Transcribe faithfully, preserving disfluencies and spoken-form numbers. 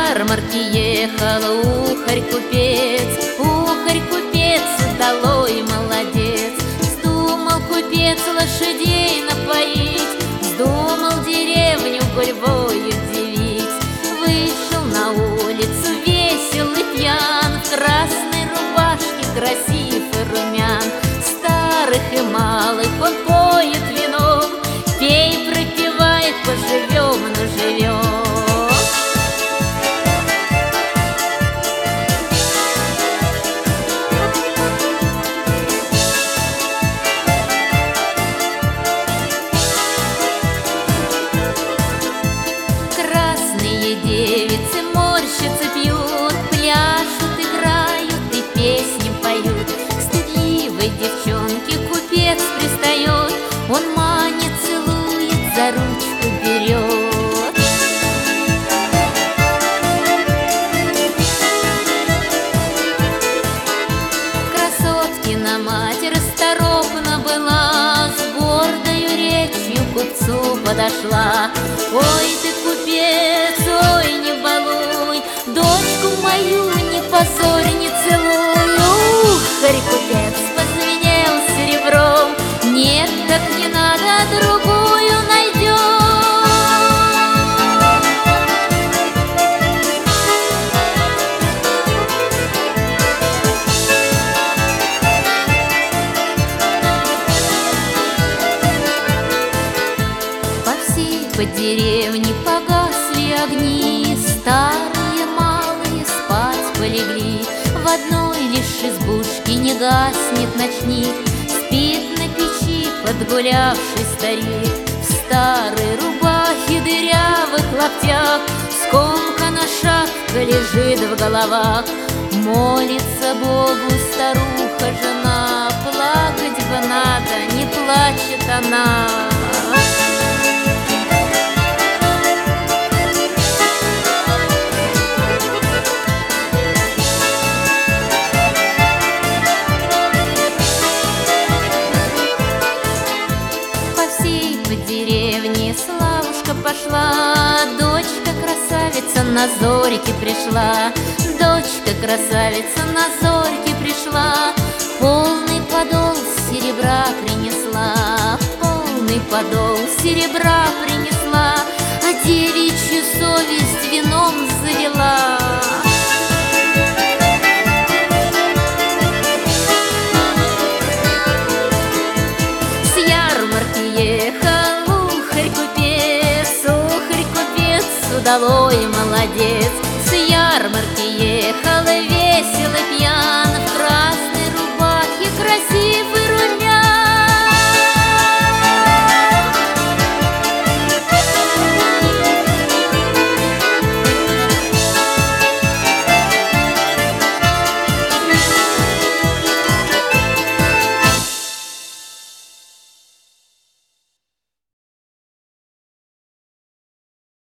ярмарки ехал ухарь-купец, ухарь-купец, удалой молодец. Вздумал купец лошадей напоить, вздумал деревню гульбой удивить. Вышел на улицу весел и пьян, в красной рубашке красив и румян. Старых и малых он поет вином, пей, пропевает, поживем, но живем. Девицы морщатся, пьют, пляшут, играют и песни поют. К стыдливой девчонке купец пристает, он манит, целует, за ручку берет. Красоткина мать расторопна была, с гордою речью к купцу подошла. Ой, ты, купец, ой, не балуй, дочку мою не позорь, не целуй. Ухарь-купец позвенел серебром, нет, так не надо, другую найдем. По всей по деревне погасли огни, старые малые спать полегли. В одной лишь избушке не гаснет ночник, спит на печи подгулявший старик. В старой рубахе, дырявых лаптях, скомкана шапка лежит в головах. Молится Богу старуха жена, плакать бы надо, не плачет она. По деревне славушка пошла, дочка красавица на зорьке пришла. Дочка красавица на зорьке пришла, полный подол серебра принесла, полный подол серебра принесла, а девичью совесть вином завела. С ярмарки ехал ухарь-купец, ухарь-купец, удалой молодец. С ярмарки ехал